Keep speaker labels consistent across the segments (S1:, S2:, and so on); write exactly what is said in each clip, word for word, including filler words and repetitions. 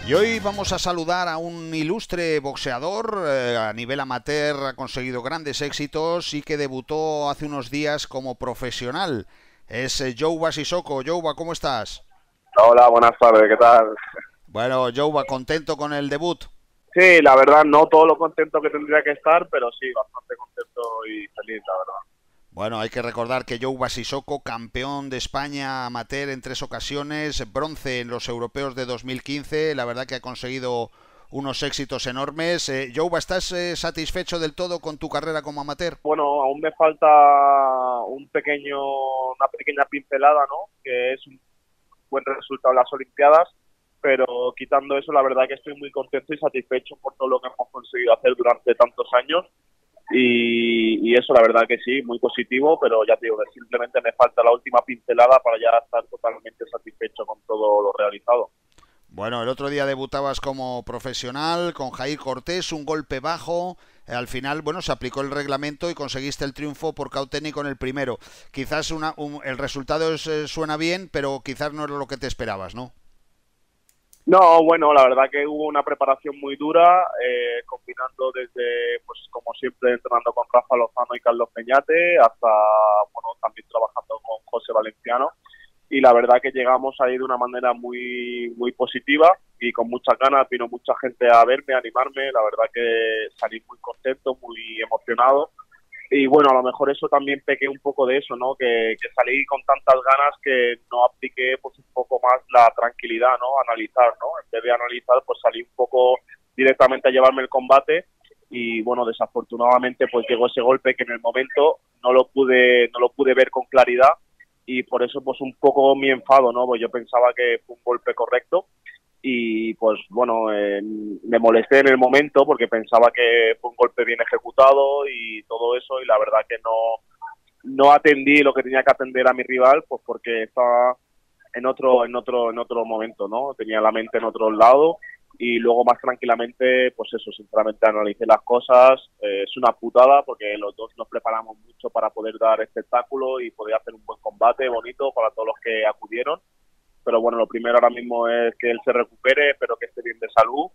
S1: Y hoy vamos a saludar a un ilustre boxeador, eh, a nivel amateur ha conseguido grandes éxitos y que debutó hace unos días como profesional. Es eh, Jouba Sissoko. Jouba, ¿cómo estás?
S2: Hola, buenas tardes, ¿qué tal?
S1: Bueno, Jouba, ¿contento con el debut?
S2: Sí, la verdad, no todo lo contento que tendría que estar, pero sí, bastante contento y feliz, la verdad.
S1: Bueno, hay que recordar que Jouba Sissoko, campeón de España amateur en tres ocasiones, bronce en los europeos de dos mil quince, la verdad que ha conseguido unos éxitos enormes. Eh, Jouba, ¿estás eh, satisfecho del todo con tu carrera como amateur?
S2: Bueno, aún me falta un pequeño, una pequeña pincelada, ¿no? Que es un buen resultado en las Olimpiadas, pero quitando eso, la verdad que estoy muy contento y satisfecho por todo lo que hemos conseguido hacer durante tantos años. Y, y eso, la verdad que sí, muy positivo, pero ya te digo que simplemente me falta la última pincelada para ya estar totalmente satisfecho con todo lo realizado.
S1: Bueno, el otro día debutabas como profesional con Jair Cortés, un golpe bajo. Eh, Al final, bueno, se aplicó el reglamento y conseguiste el triunfo por caut técnico en el primero. Quizás una, un, el resultado es, eh, suena bien, pero quizás no era lo que te esperabas, ¿no?
S2: No, bueno, la verdad que hubo una preparación muy dura, eh, combinando desde, pues como siempre, entrenando con Rafa Lozano y Carlos Peñate, hasta, bueno, también trabajando con José Valenciano. Y la verdad que llegamos ahí de una manera muy muy positiva y con muchas ganas. Vino mucha gente a verme, a animarme. La verdad que salí muy contento, muy emocionado. Y bueno, a lo mejor eso también pequé un poco de eso, ¿no? Que, que salí con tantas ganas que no apliqué pues un poco más la tranquilidad, ¿no? Analizar, ¿no? En vez de analizar, pues salí un poco directamente a llevarme el combate y bueno, desafortunadamente pues llegó ese golpe que en el momento no lo pude no lo pude ver con claridad y por eso pues un poco mi enfado, ¿no? Pues yo pensaba que fue un golpe correcto y pues bueno, eh, me molesté en el momento porque pensaba que fue un golpe bien ejecutado y todo eso y la verdad que no no atendí lo que tenía que atender a mi rival pues porque estaba en otro en otro en otro momento, ¿no? Tenía la mente en otro lado y luego más tranquilamente pues eso, sinceramente analicé las cosas. Eh, es una putada porque los dos nos preparamos mucho para poder dar espectáculo y poder hacer un buen combate bonito para todos los que acudieron, pero bueno, lo primero ahora mismo es que él se recupere, espero que esté bien de salud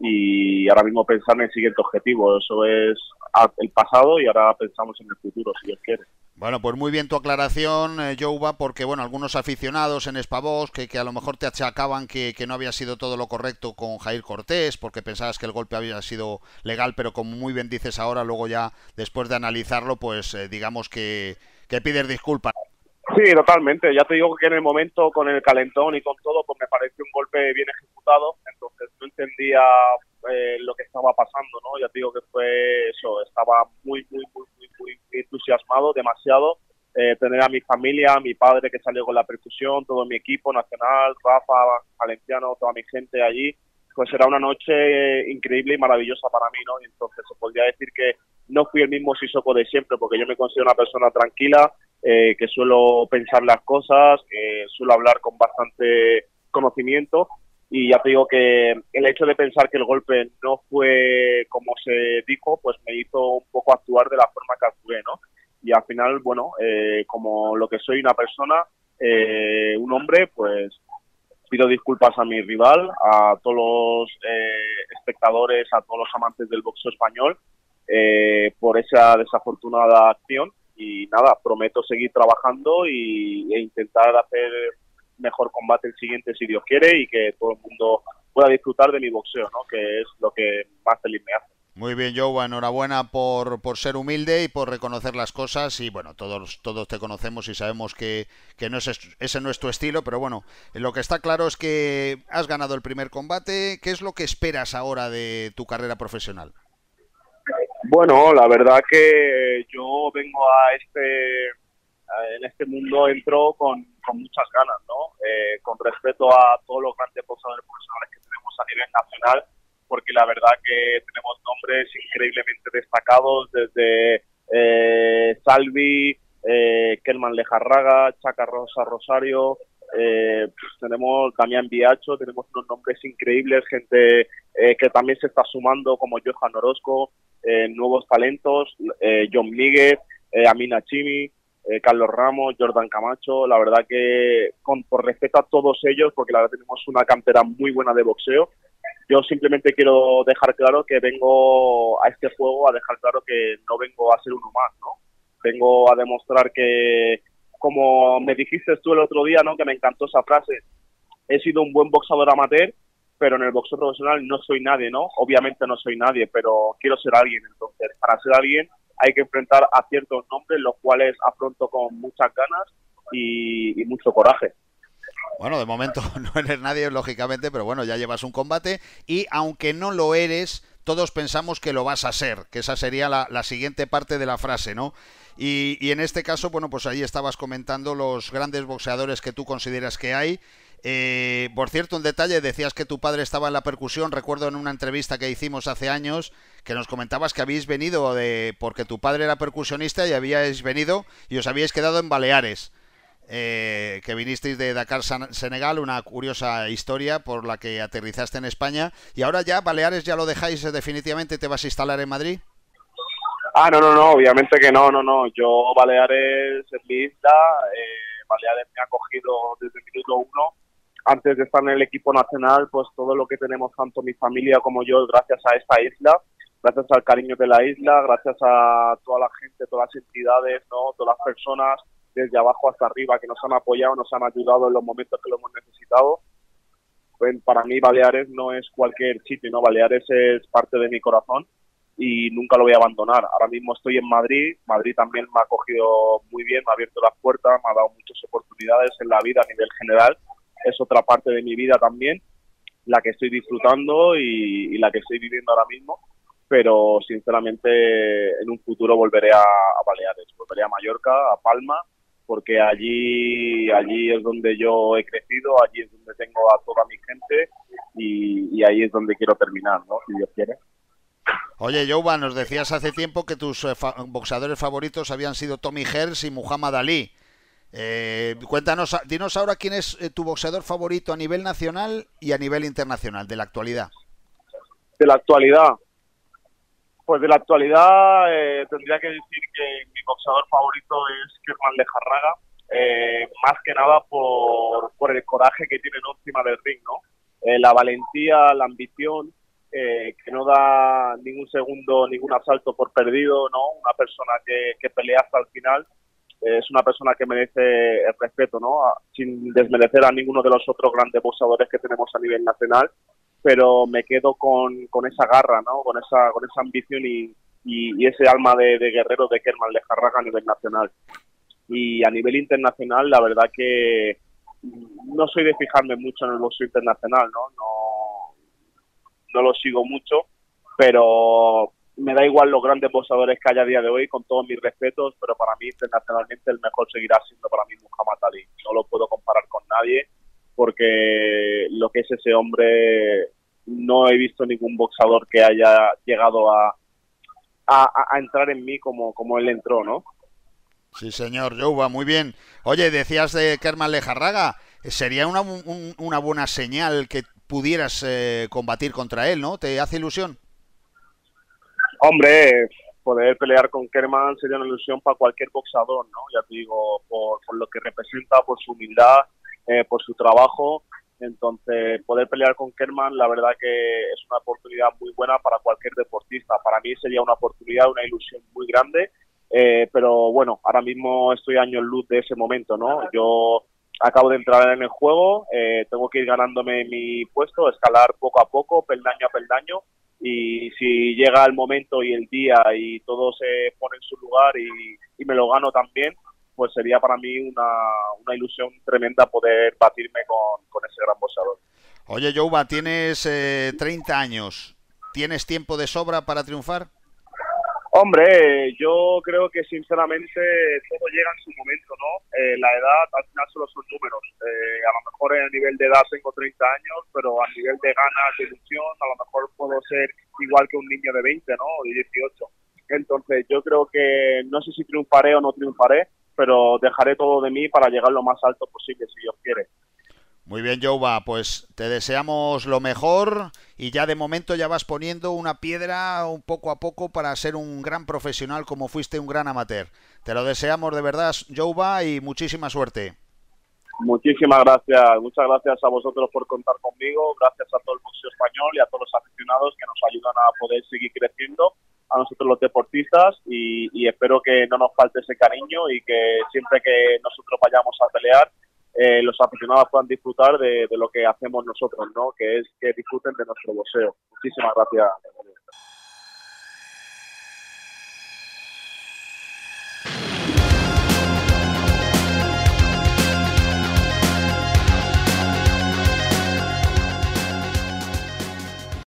S2: y ahora mismo pensar en el siguiente objetivo. Eso es el pasado y ahora pensamos en el futuro, si Dios quiere.
S1: Bueno, pues muy bien tu aclaración, eh, Jouba, porque bueno, algunos aficionados en Spavox que, que a lo mejor te achacaban que, que no había sido todo lo correcto con Jair Cortés, porque pensabas que el golpe había sido legal, pero como muy bien dices ahora, luego ya después de analizarlo, pues eh, digamos que, que pides disculpas.
S2: Sí, totalmente. Ya te digo que en el momento, con el calentón y con todo, pues me pareció un golpe bien ejecutado. Entonces no entendía eh, lo que estaba pasando, ¿no? Ya te digo que fue eso. Estaba muy, muy, muy, muy, muy entusiasmado, demasiado. Eh, tener a mi familia, a mi padre que salió con la percusión, todo mi equipo nacional, Rafa, Valenciano, toda mi gente allí. Pues era una noche increíble y maravillosa para mí, ¿no? Y entonces se podría decir que no fui el mismo Sissoko de siempre, porque yo me considero una persona tranquila, eh, que suelo pensar las cosas, que suelo hablar con bastante conocimiento y ya te digo que el hecho de pensar que el golpe no fue como se dijo, pues me hizo un poco actuar de la forma que actué, ¿no? Y al final, bueno, eh, como lo que soy una persona, eh, un hombre, pues pido disculpas a mi rival, a todos los eh, espectadores, a todos los amantes del boxeo español eh, por esa desafortunada acción y nada, prometo seguir trabajando y, e intentar hacer mejor combate el siguiente si Dios quiere y que todo el mundo pueda disfrutar de mi boxeo, ¿no? Que es lo que más feliz me hace.
S1: Muy bien, Joe, enhorabuena por, por ser humilde y por reconocer las cosas. Y bueno, todos, todos te conocemos y sabemos que, que no es, ese no es tu estilo, pero bueno, lo que está claro es que has ganado el primer combate. ¿Qué es lo que esperas ahora de tu carrera profesional?
S2: Bueno, la verdad que yo vengo a este, en este mundo entro con, con muchas ganas, ¿no? Eh, con respeto a todos los grandes boxeadores profesionales que tenemos a nivel nacional, porque la verdad que tenemos nombres increíblemente destacados desde eh, Salvi, eh, Kelman Lejarraga, Chaca Rosa Rosario, eh, pues tenemos Damián Biacho, tenemos unos nombres increíbles, gente eh, que también se está sumando como Johan Orozco, eh, nuevos talentos, eh, John Míguez, eh, Amina Chimi, eh, Carlos Ramos, Jordan Camacho. La verdad que con por respeto a todos ellos, porque la verdad tenemos una cantera muy buena de boxeo, Yo simplemente quiero dejar claro que vengo a este juego a dejar claro que no vengo a ser uno más, ¿no? Vengo a demostrar que, como me dijiste tú el otro día, ¿no? Que me encantó esa frase, he sido un buen boxeador amateur, pero en el boxeo profesional no soy nadie, ¿no? Obviamente no soy nadie, pero quiero ser alguien. Entonces, para ser alguien hay que enfrentar a ciertos nombres, los cuales afronto con muchas ganas y, y mucho coraje.
S1: Bueno, de momento no eres nadie, lógicamente, pero bueno, ya llevas un combate y aunque no lo eres, todos pensamos que lo vas a ser, que esa sería la, la siguiente parte de la frase, ¿no? Y, y en este caso, bueno, pues ahí estabas comentando los grandes boxeadores que tú consideras que hay. Eh, por cierto, un detalle, decías que tu padre estaba en la percusión. Recuerdo en una entrevista que hicimos hace años que nos comentabas que habéis venido de porque tu padre era percusionista y habíais venido y os habíais quedado en Baleares. Eh, que vinisteis de Dakar, Senegal, una curiosa historia por la que aterrizaste en España. Y ahora ya, Baleares, ¿ya lo dejáis definitivamente? ¿Te vas a instalar en Madrid?
S2: Ah, no, no, no, obviamente que no, no, no. Yo, Baleares es mi isla. Eh, Baleares me ha acogido desde el minuto uno. Antes de estar en el equipo nacional, pues todo lo que tenemos, tanto mi familia como yo, gracias a esta isla, gracias al cariño de la isla, gracias a toda la gente, todas las entidades, ¿no? Todas las personas, desde abajo hasta arriba, que nos han apoyado, nos han ayudado en los momentos que lo hemos necesitado. Pues para mí Baleares no es cualquier sitio, ¿no? Baleares es parte de mi corazón y nunca lo voy a abandonar. Ahora mismo estoy en Madrid, Madrid también me ha acogido muy bien, me ha abierto las puertas, me ha dado muchas oportunidades en la vida a nivel general. Es otra parte de mi vida también, la que estoy disfrutando y, y la que estoy viviendo ahora mismo, pero sinceramente en un futuro volveré a, a Baleares, volveré a Mallorca, a Palma, porque allí allí es donde yo he crecido, allí es donde tengo a toda mi gente y, y ahí es donde quiero terminar, ¿no? Si Dios quiere.
S1: Oye, Youba, nos decías hace tiempo que tus eh, fa boxeadores favoritos habían sido Tommy Hearns y Muhammad Ali. Eh, cuéntanos, dinos ahora quién es eh, tu boxeador favorito a nivel nacional y a nivel internacional, de la actualidad.
S2: De la actualidad, pues de la actualidad eh, tendría que decir que mi boxeador favorito es Kerman Lejarraga, eh, más que nada por, por el coraje que tiene ¿no? encima del ring, ¿no? Eh, la valentía, la ambición, eh, que no da ningún segundo, ningún asalto por perdido, ¿no? Una persona que, que pelea hasta el final. Es una persona que merece el respeto, ¿no? Sin desmerecer a ninguno de los otros grandes boxeadores que tenemos a nivel nacional, pero me quedo con, con esa garra, ¿no? Con esa con esa ambición y, y, y ese alma de, de guerrero de Kerman Lejarraga a nivel nacional. Y a nivel internacional, la verdad que no soy de fijarme mucho en el boxeo internacional, ¿no? No, no lo sigo mucho, pero me da igual los grandes boxeadores que haya a día de hoy, con todos mis respetos, pero para mí internacionalmente el mejor seguirá siendo para mí Muhammad Ali. No lo puedo comparar con nadie porque lo que es ese hombre, no he visto ningún boxeador que haya llegado a, a, a entrar en mí como, como él entró, ¿no?
S1: Sí, señor, Youba, muy bien. Oye, decías de Kerman Lejarraga, sería una, un, una buena señal que pudieras eh, combatir contra él, ¿no? ¿Te hace ilusión?
S2: Hombre, poder pelear con Kerman sería una ilusión para cualquier boxeador, ¿no? Ya te digo, por, por lo que representa, por su humildad, eh, por su trabajo. Entonces, poder pelear con Kerman, la verdad que es una oportunidad muy buena para cualquier deportista. Para mí sería una oportunidad, una ilusión muy grande. Eh, pero bueno, ahora mismo estoy años luz de ese momento, ¿no? Yo acabo de entrar en el juego, eh, tengo que ir ganándome mi puesto, escalar poco a poco, peldaño a peldaño. Y si llega el momento y el día y todo se pone en su lugar y, y me lo gano también, pues sería para mí una, una ilusión tremenda poder batirme con, con ese gran boxeador.
S1: Oye, Youba, tienes eh, treinta años. ¿Tienes tiempo de sobra para triunfar?
S2: Hombre, yo creo que sinceramente todo llega en su momento, ¿no? Eh, la edad al final solo son números. Eh, a lo mejor a nivel de edad tengo treinta años, pero a nivel de ganas, de ilusión, a lo mejor puedo ser igual que un niño de veinte, ¿no? O de dieciocho. Entonces yo creo que no sé si triunfaré o no triunfaré, pero dejaré todo de mí para llegar lo más alto posible, si Dios quiere.
S1: Muy bien, Youba, pues te deseamos lo mejor y ya de momento ya vas poniendo una piedra un poco a poco para ser un gran profesional como fuiste un gran amateur. Te lo deseamos de verdad, Youba, y muchísima suerte.
S2: Muchísimas gracias, muchas gracias a vosotros por contar conmigo, gracias a todo el boxeo español y a todos los aficionados que nos ayudan a poder seguir creciendo, a nosotros los deportistas, y, y espero que no nos falte ese cariño y que siempre que nosotros vayamos a pelear, eh, los aficionados puedan disfrutar de, de lo que hacemos nosotros, ¿no? Que es que disfruten de nuestro boxeo. Muchísimas gracias.